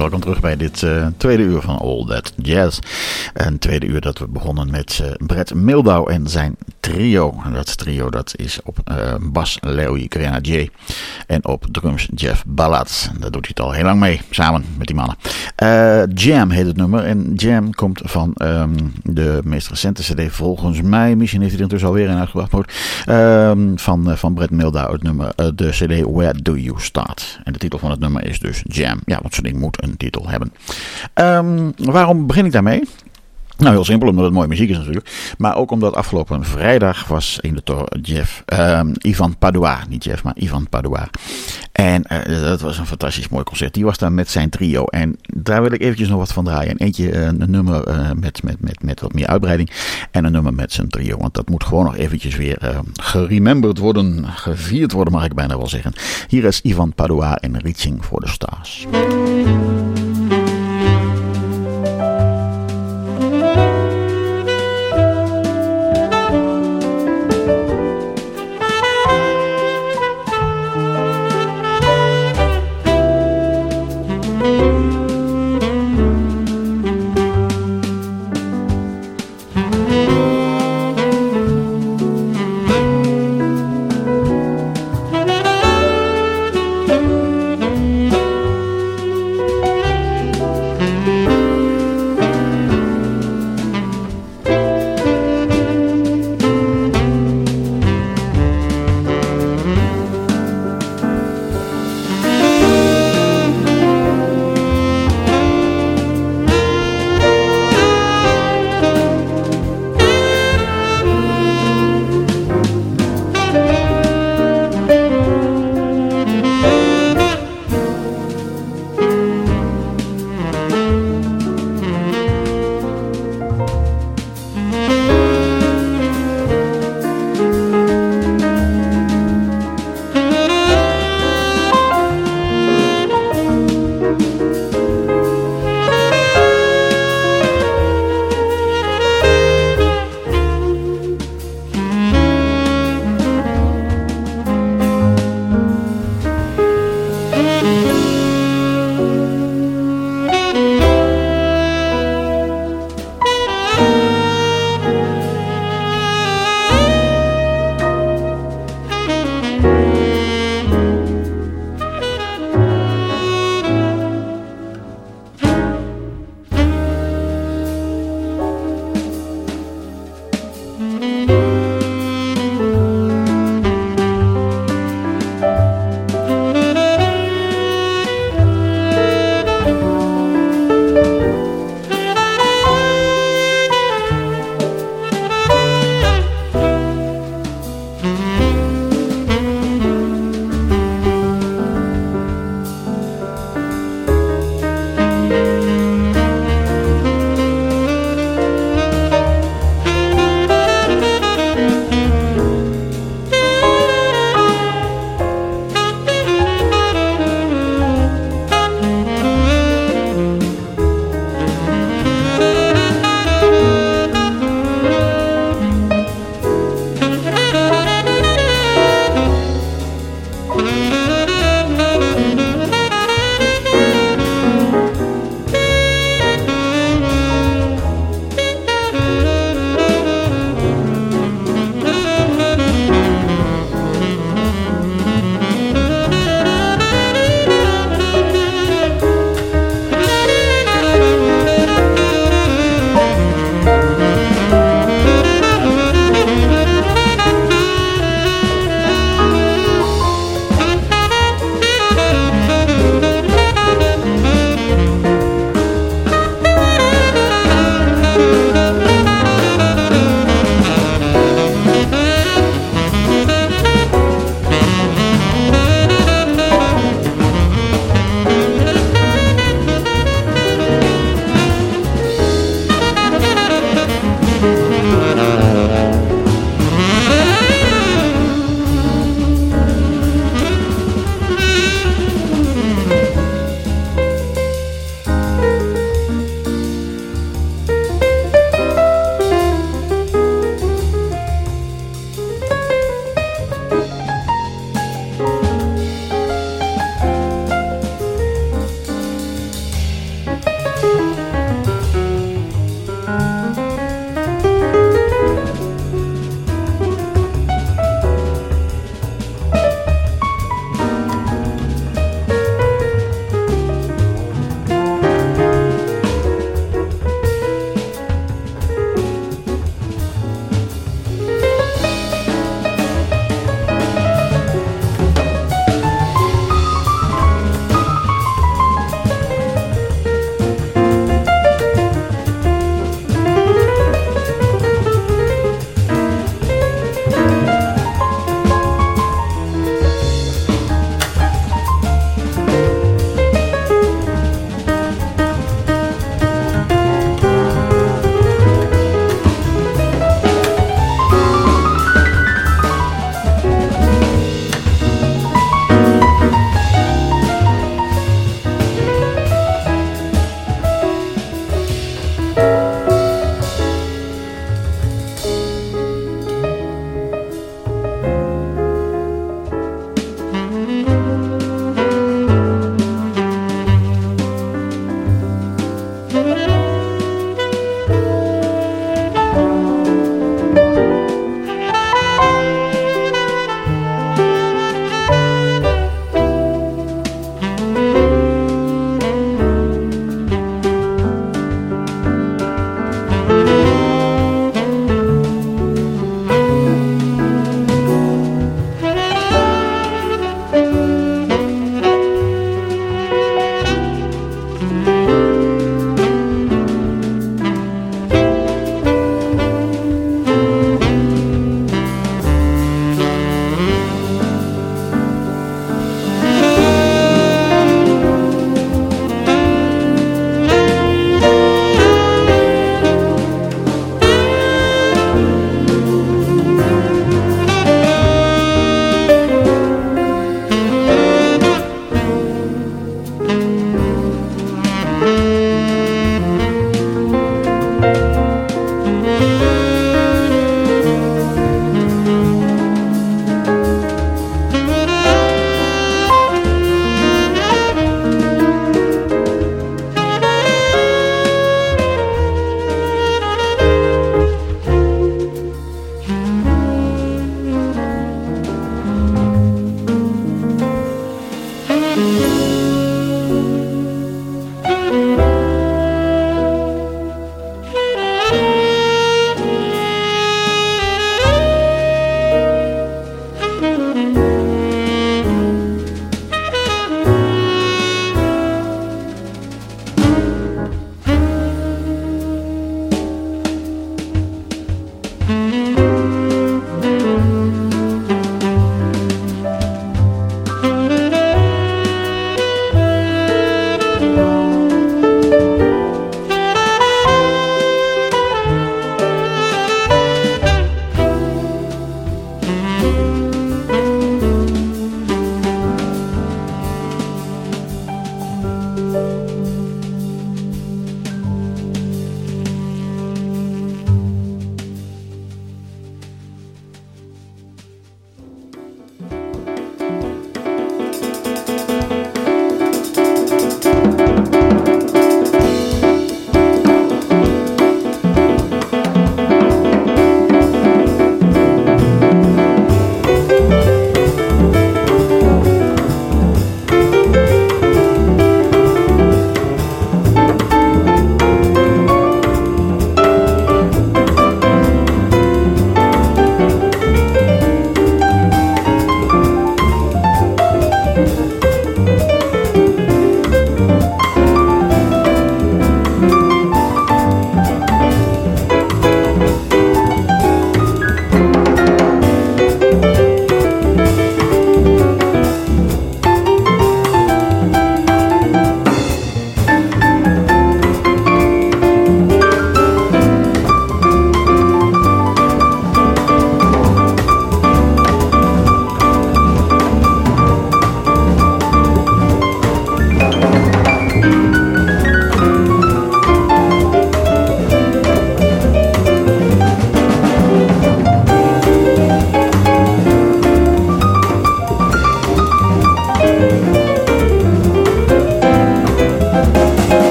welkom terug bij dit tweede uur van All That Jazz. Een tweede uur dat we begonnen met Brett Mehldau en zijn trio. En dat trio dat is op bas Leoy Crenna J en op drums Jeff Ballard. Daar doet hij het al heel lang mee, samen met die mannen. Jam heet het nummer en Jam komt van de meest recente cd volgens mij. Misschien heeft hij er intussen alweer een uitgebracht. Van Brett Mehldau, het nummer, de cd Where Do You Start. En de titel van het nummer is dus Jam. Ja, want zo'n ding moet een titel hebben. Waarom begin ik daarmee? Nou, heel simpel, omdat het mooie muziek is natuurlijk. Maar ook omdat afgelopen vrijdag was in de toren Ivan Paduar. Niet Jeff, maar Ivan Paduar. En dat was een fantastisch mooi concert. Die was daar met zijn trio. En daar wil ik eventjes nog wat van draaien. En eentje een nummer met wat meer uitbreiding. En een nummer met zijn trio. Want dat moet gewoon nog eventjes weer gerememberd worden. Gevierd worden, mag ik bijna wel zeggen. Hier is Ivan Paduar in Reaching for the Stars.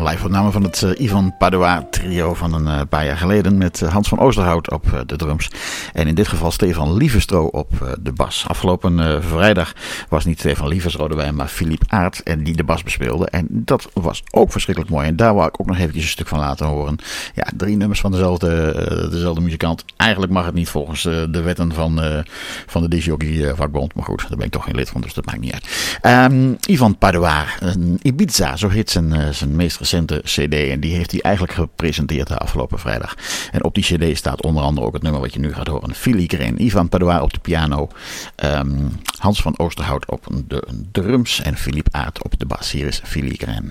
live opname van het Ivan Padoa trio van een paar jaar geleden met Hans van Oosterhout op de drums. En in dit geval Stefan Lievestro op de bas. Afgelopen vrijdag was niet Stefan Lievestro erbij, maar Philippe Aert en die de bas bespeelde. En dat was ook verschrikkelijk mooi. En daar wou ik ook nog eventjes een stuk van laten horen. Ja, 3 nummers van dezelfde muzikant. Eigenlijk mag het niet volgens de wetten van de discjockey vakbond. Maar goed, daar ben ik toch geen lid van, dus dat maakt niet uit. Ivan Padoa, Ibiza, zo heet zijn meest recente cd. En die heeft hij eigenlijk gepresenteerd de afgelopen vrijdag. En op die cd staat onder andere ook het nummer wat je nu gaat horen. Filigrane. Ivan Padoa op de piano. Hans van Oosterhout op de drums. En Philippe Aert op de bas. Hier is Filigrane.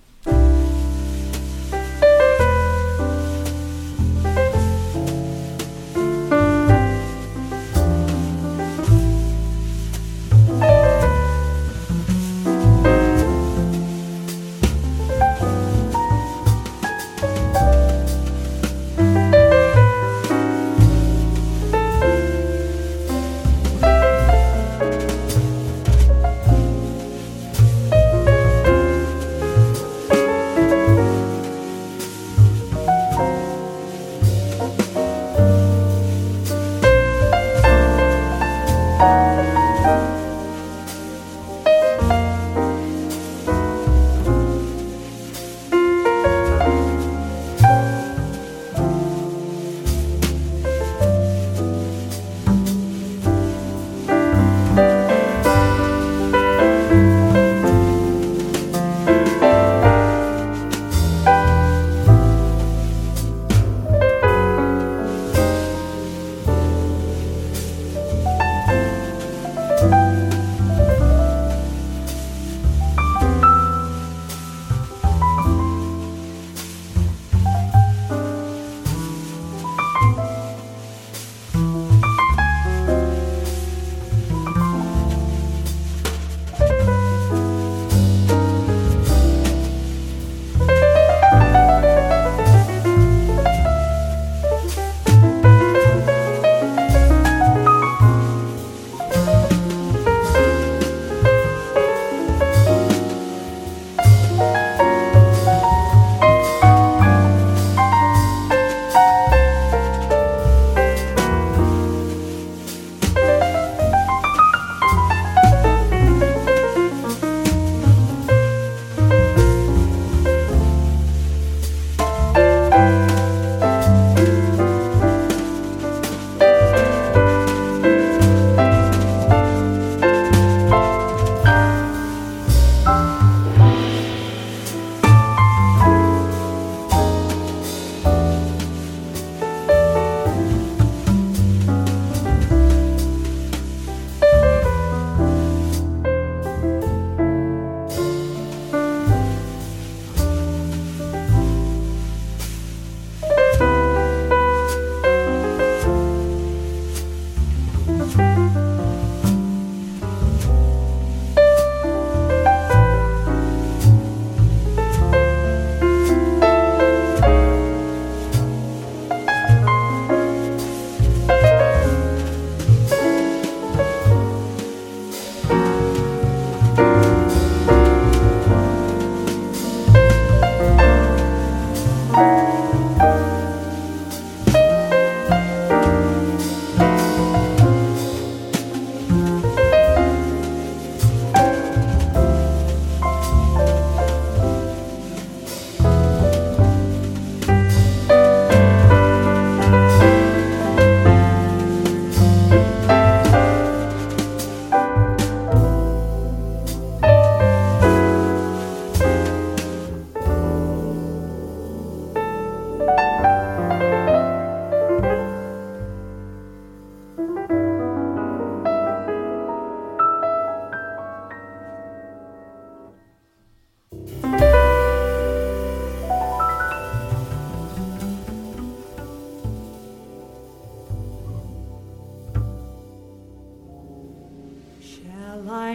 I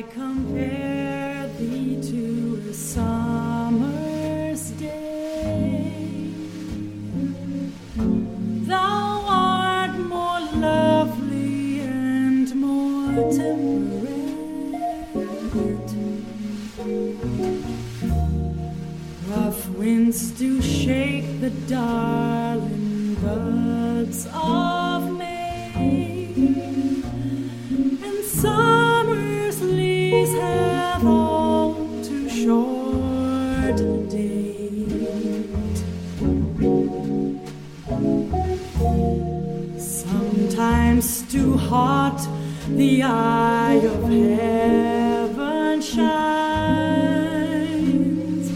compare thee to a summer's day. Thou art more lovely and more temperate. Rough wind winds do shake the darling buds of May, and summer's leaves have all too short a date. Sometimes too hot the eye of heaven shines,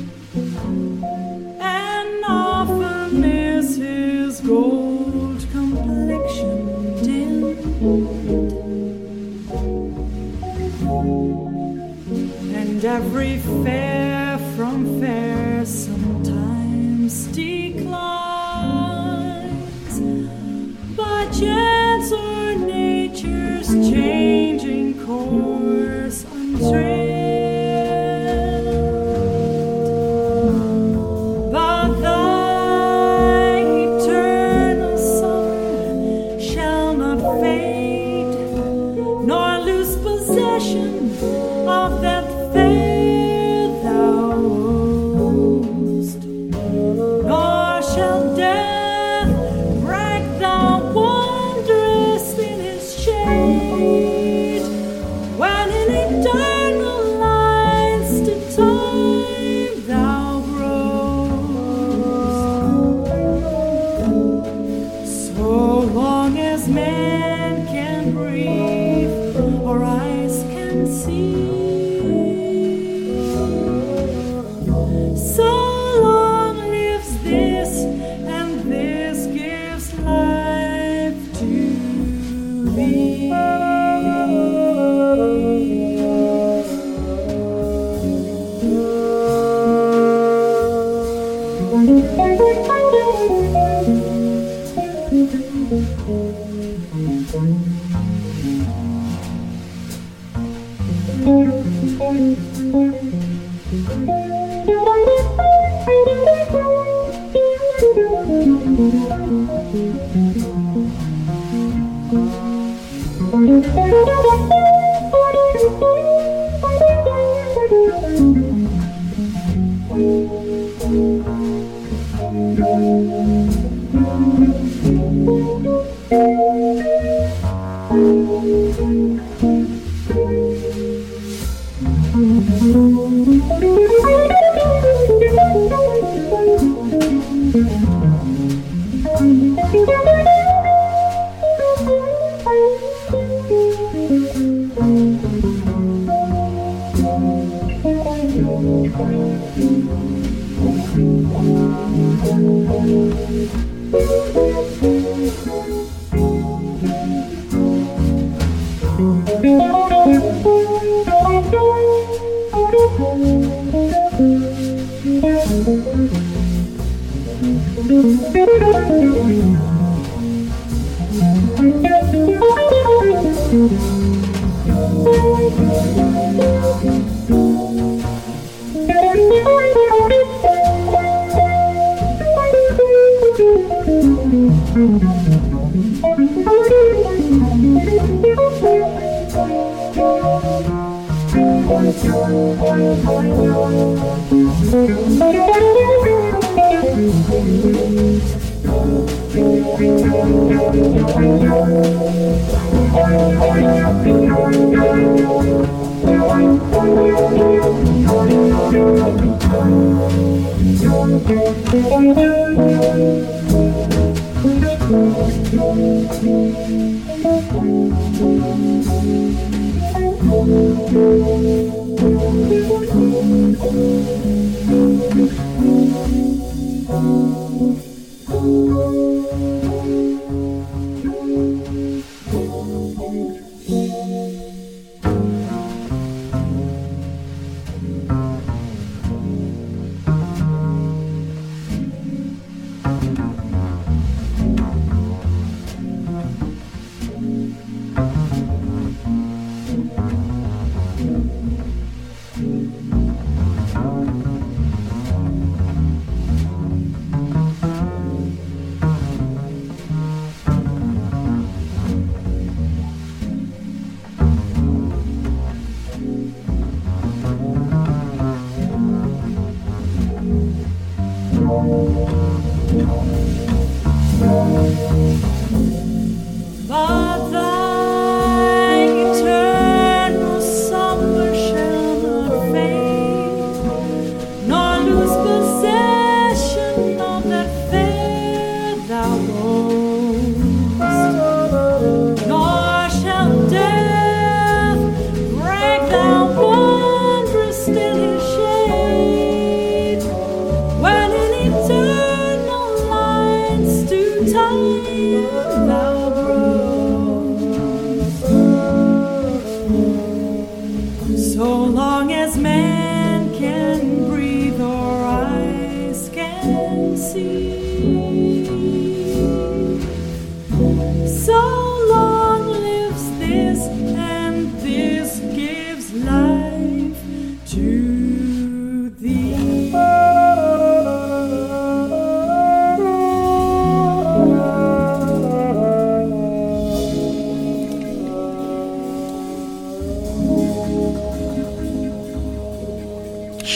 and often is his gold complexion dimmed, and every fair from fair sometimes declines, by chance or nature's changing course untrimmed. But thy eternal summer shall not fade, nor lose possession of that fair thou owest, nor shall death break thou wanderest in his shade, when in eternal lines to time thou growest. So long as man can breathe or eyes can see, so long lives this, and this gives life to thee.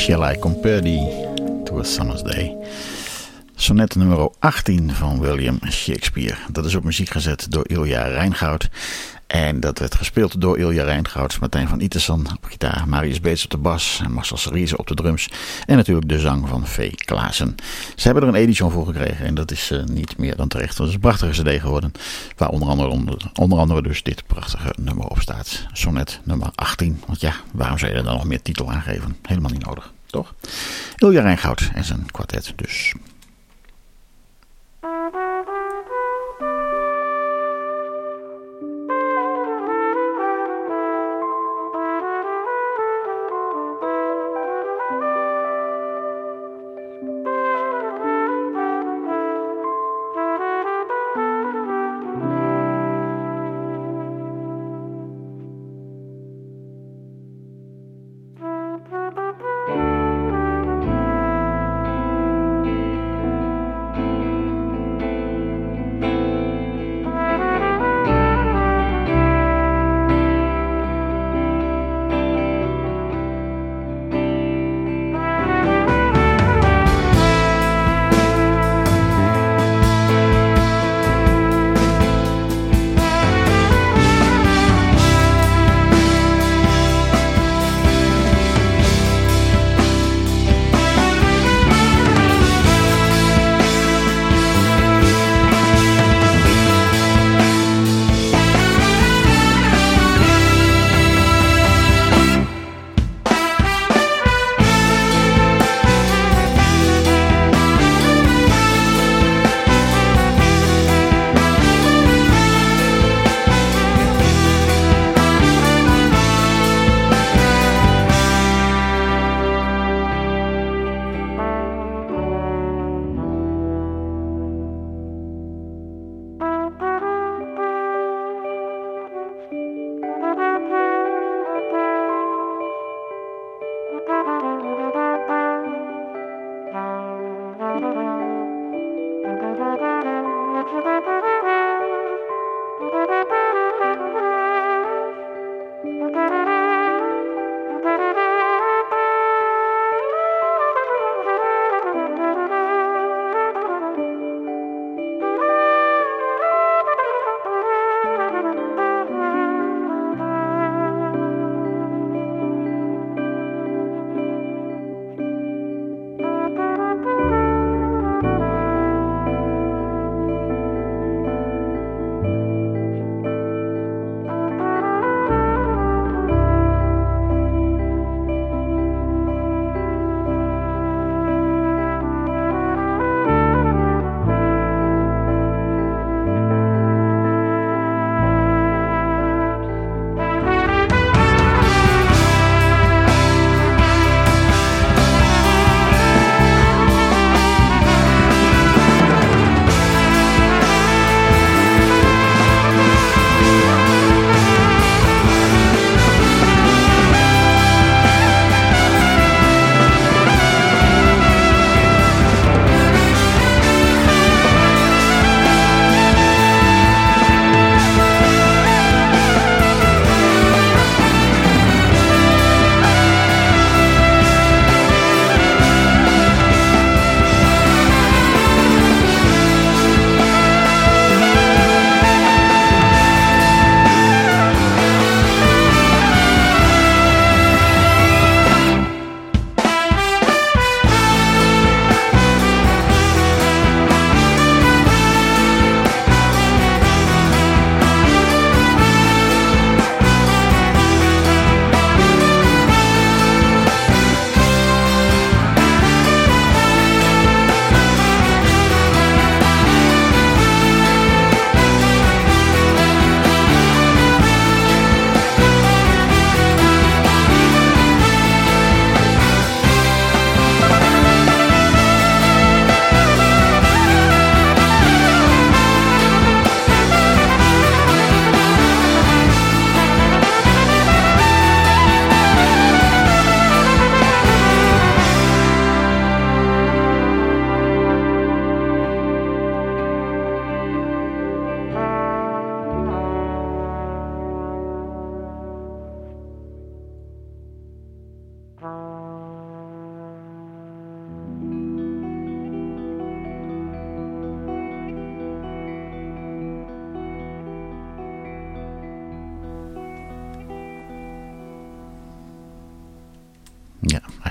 Shall I Compare Thee to a Summer's Day. Sonnet nummer 18 van William Shakespeare. Dat is op muziek gezet door Ilja Rijngoud. En dat werd gespeeld door Ilja Rijngoud, Martijn van Iterson op gitaar, Marius Beets op de bas en Marcel Cerise op de drums. En natuurlijk de zang van V. Klaassen. Ze hebben er een edition voor gekregen en dat is niet meer dan terecht. Dat is een prachtige cd geworden, waar onder andere dus dit prachtige nummer op staat. Sonnet nummer 18. Want ja, waarom zou je er dan nog meer titel aan geven? Helemaal niet nodig, toch? Ilja Rijngoud en zijn kwartet dus.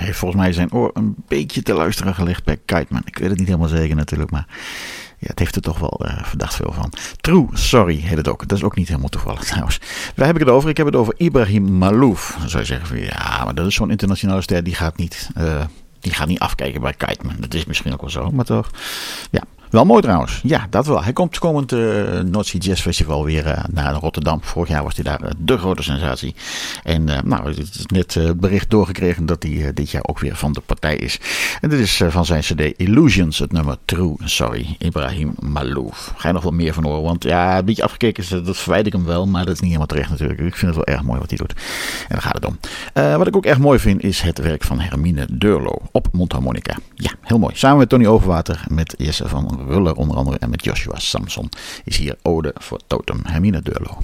heeft volgens mij zijn oor een beetje te luisteren gelegd bij Kiteman. Ik weet het niet helemaal zeker natuurlijk, maar ja, het heeft er toch wel verdacht veel van. True Sorry heet het ook. Dat is ook niet helemaal toevallig trouwens. Waar heb ik het over? Ik heb het over Ibrahim Malouf. Dan zou je zeggen van ja, maar dat is zo'n internationale ster, die gaat niet afkijken bij Kiteman. Dat is misschien ook wel zo, maar toch. Ja. Wel mooi trouwens. Ja, dat wel. Hij komt komend Noordzee Jazz Festival weer naar Rotterdam. Vorig jaar was hij daar de grote sensatie. En het is net bericht doorgekregen dat hij dit jaar ook weer van de partij is. En dit is van zijn cd Illusions, het nummer True Sorry, Ibrahim Malouf. Ga je nog wel meer van horen, want ja, een beetje afgekeken, dat verwijt ik hem wel, maar dat is niet helemaal terecht natuurlijk. Ik vind het wel erg mooi wat hij doet. En daar gaat het om. Wat ik ook erg mooi vind, is het werk van Hermine Deurlo op mondharmonica. Ja, heel mooi. Samen met Tony Overwater, met Jesse van Ruller onder andere en met Joshua Samson is hier Ode voor Totem, Hermine Deurlo.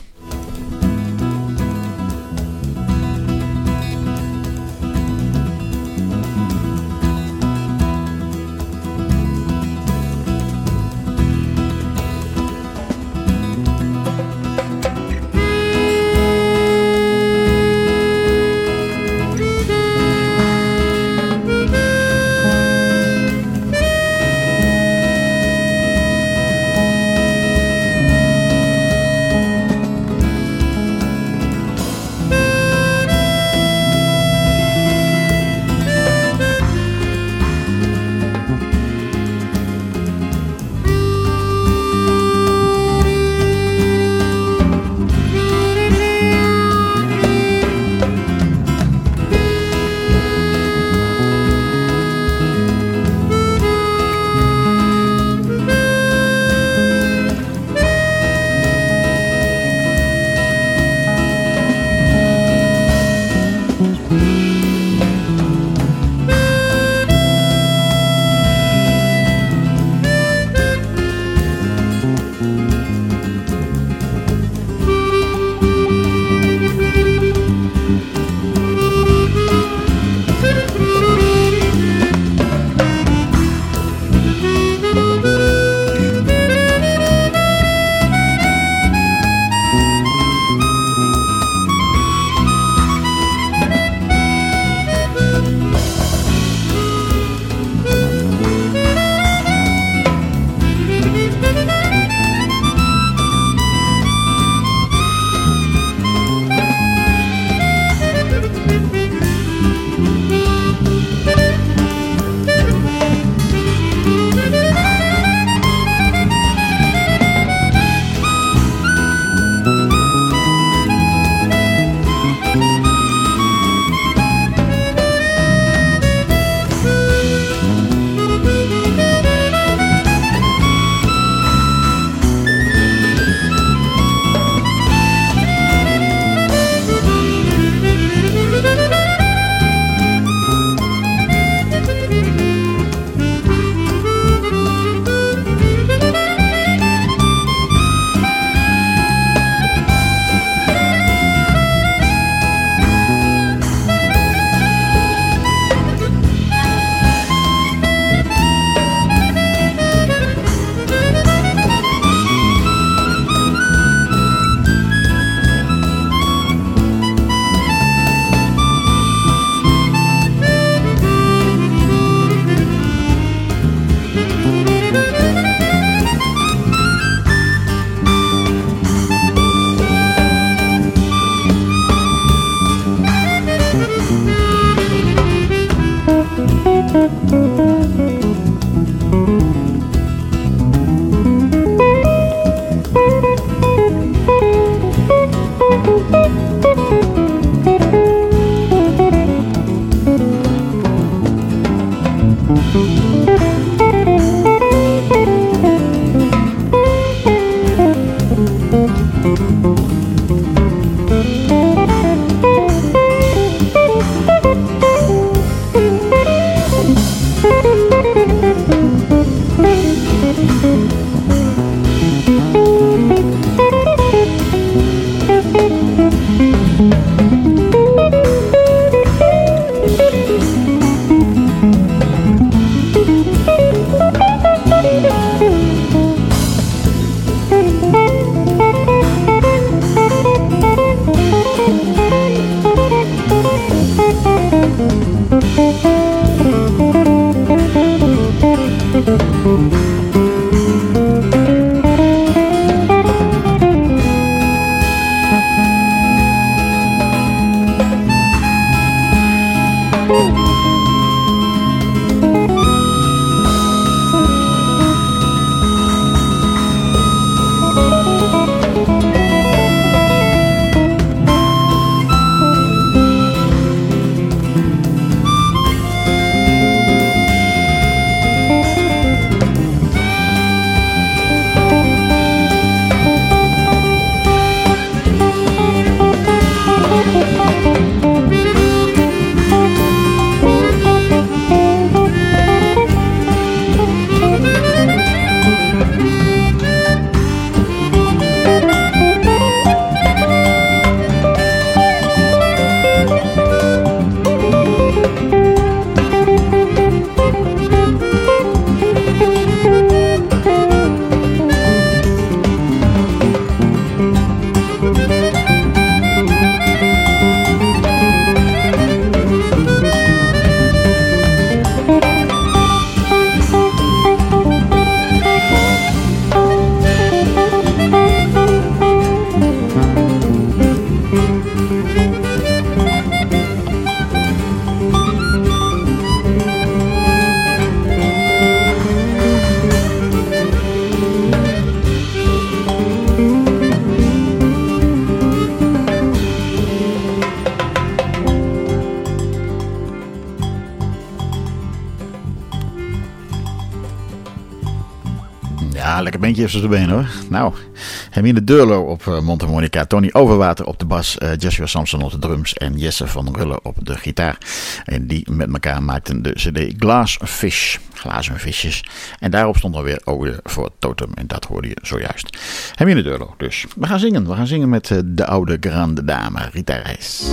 Ja, lekker bandje heeft ze op de been hoor. Nou, Hermine Deurlo op mondharmonica, Tony Overwater op de bas, Joshua Samson op de drums en Jesse van Rulle op de gitaar. En die met elkaar maakten de CD Glassfish, glazen visjes. En daarop stond dan weer Ode voor Totem en dat hoorde je zojuist. Hermine Deurlo dus. We gaan zingen met de oude grande dame Rita Reis.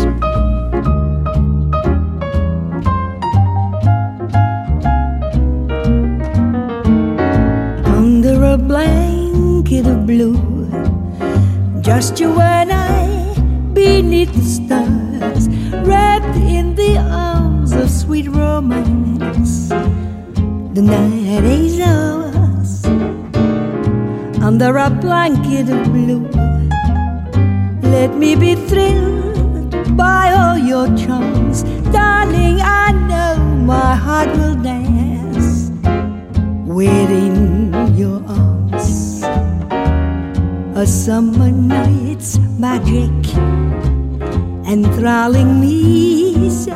Under a blanket of blue, just you and I, beneath the stars, wrapped in the arms of sweet romance. The night is ours. Under a blanket of blue, let me be thrilled by all your charms. Darling, I know my heart will dance within your arms. A summer night's magic enthralling me so.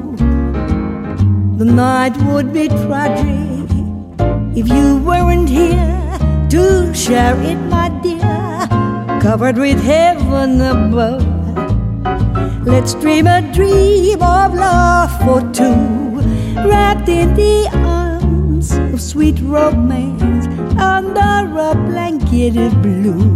The night would be tragic if you weren't here to share it, my dear. Covered with heaven above, let's dream a dream of love for two, wrapped in the arms of sweet romance under a blanket of blue.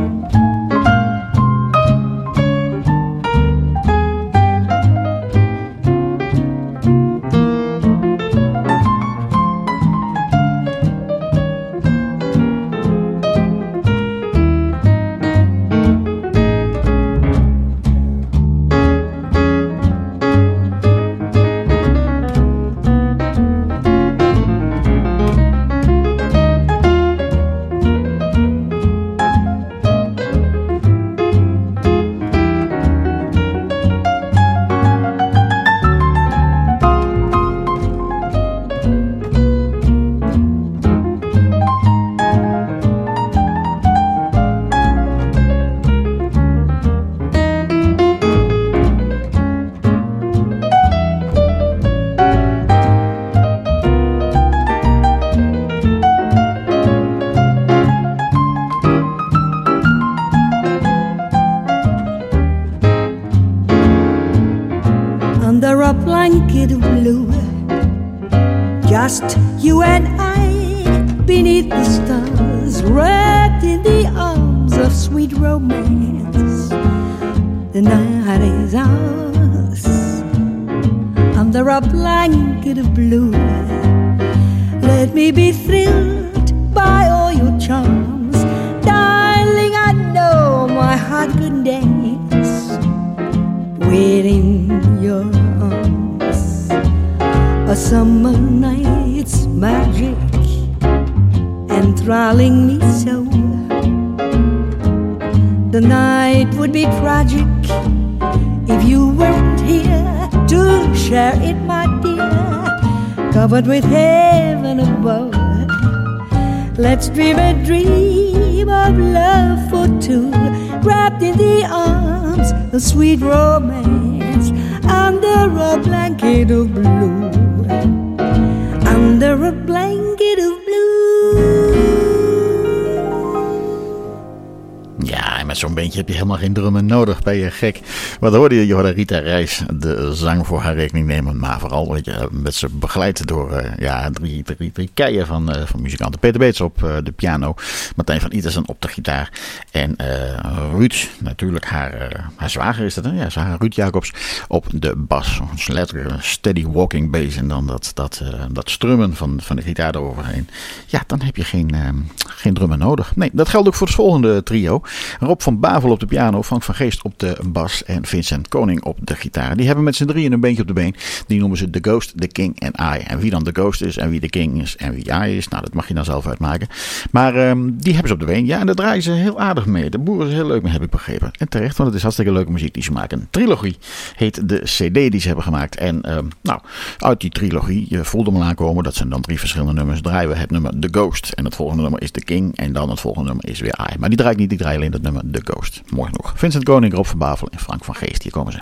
Under a blanket of blue, just you and I, beneath the stars, wrapped in the arms of sweet romance. The night is ours. Under a blanket of blue, let me be thrilled by all your charms. Darling, I know my heart could dance within your arms. A summer night's magic enthralling me so. The night would be tragic if you weren't here to share it, my dear. Covered with heaven above, let's dream a dream of love for two, wrapped in the arms of sweet romance under a blanket of blue. Under a blanket of blue. Ja, en met zo'n beentje heb je helemaal geen drummen nodig. Ben je gek? Wat hoorde je? Je hoorde Rita Reis de zang voor haar rekening nemen. Maar vooral met ze begeleid door drie keien van muzikanten. Peter Beets op de piano. Martijn van Itersen op de gitaar. En Ruud, natuurlijk haar zwager is dat. Hè? Ja, haar Ruud Jacobs op de bas. Letterlijk een steady walking bass. En dan dat strummen van de gitaar eroverheen. Ja, dan heb je geen drummen nodig. Nee, dat geldt ook voor het volgende trio. Rob van Bavel op de piano, Frank van Geest op de bas en Vincent Koning op de gitaar. Die hebben met z'n drieën een beentje op de been. Die noemen ze The Ghost, The King en I. En wie dan The Ghost is en wie The King is en wie I is, nou dat mag je dan zelf uitmaken. Maar die hebben ze op de been. Ja, en daar draaien ze heel aardig mee. De boeren is heel leuk mee, heb ik begrepen. En terecht, want het is hartstikke leuke muziek die ze maken. Trilogie heet de CD die ze hebben gemaakt. En uit die trilogie, je voelde me aankomen, dat zijn dan 3 verschillende nummers. Draaien we het nummer The Ghost. En het volgende nummer is The King. En dan het volgende nummer is weer I. Maar die draai ik niet, die draai alleen dat nummer The Ghost. Mooi genoeg. Vincent Koning, Rob van Bavel en Frank van Geest. Hier komen ze.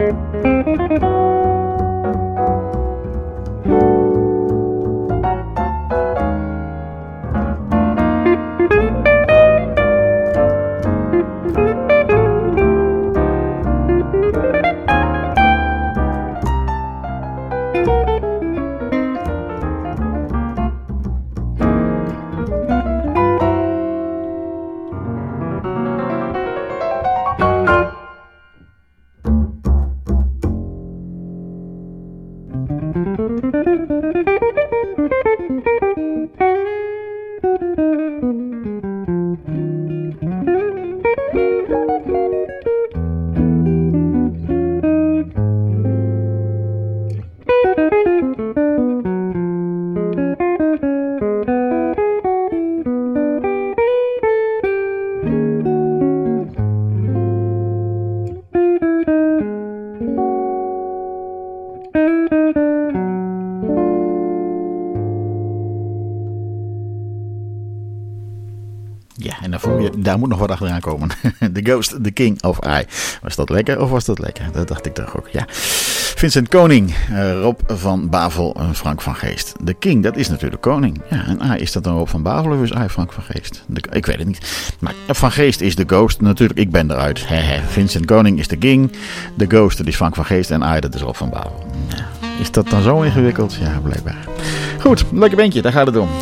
Daar moet nog wat achteraan komen. The Ghost, The King of I. Was dat lekker of was dat lekker? Dat dacht ik toch ook, ja. Vincent Koning, Rob van Bavel en Frank van Geest. De King, dat is natuurlijk koning. Ja, en I, is dat dan Rob van Bavel of is I Frank van Geest? Ik weet het niet. Maar Van Geest is de Ghost. Natuurlijk, ik ben eruit. Vincent Koning is de King. De Ghost, dat is Frank van Geest. En I, dat is Rob van Bavel. Ja. Is dat dan zo ingewikkeld? Ja, blijkbaar. Goed, lekker bandje, daar gaat het om.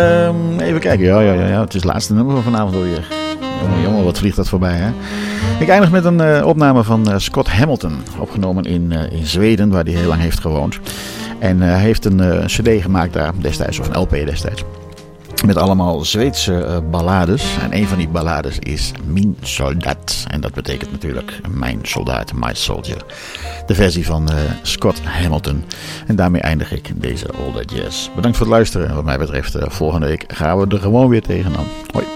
Even kijken. Ja. Het is het laatste nummer van vanavond alweer. Jongen, wat vliegt dat voorbij, hè? Ik eindig met een opname van Scott Hamilton. Opgenomen in Zweden, waar hij heel lang heeft gewoond. En hij heeft een cd gemaakt daar destijds, of een LP destijds. Met allemaal Zweedse ballades. En een van die ballades is Min Soldat. En dat betekent natuurlijk Mijn Soldaat, My Soldier. De versie van Scott Hamilton. En daarmee eindig ik deze All That Jazz. Bedankt voor het luisteren. En wat mij betreft, volgende week gaan we er gewoon weer tegenaan. Hoi.